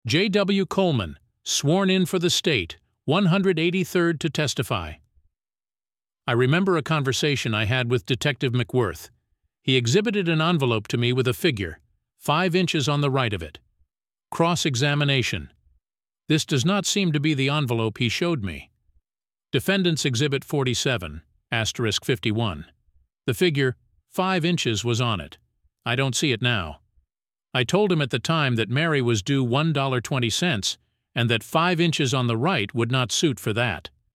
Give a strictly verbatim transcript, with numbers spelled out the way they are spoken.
J W Coleman, sworn in for the state, one hundred eighty-third to testify. I remember a conversation I had with Detective McWirth. He exhibited an envelope to me with a figure, five inches on the right of it. Cross-examination. This does not seem to be the envelope he showed me. Defendant's Exhibit forty-seven, asterisk fifty-one. The figure, five inches, was on it. I don't see it now. I told him at the time that Mary was due one dollar and twenty cents and that five inches on the right would not suit for that.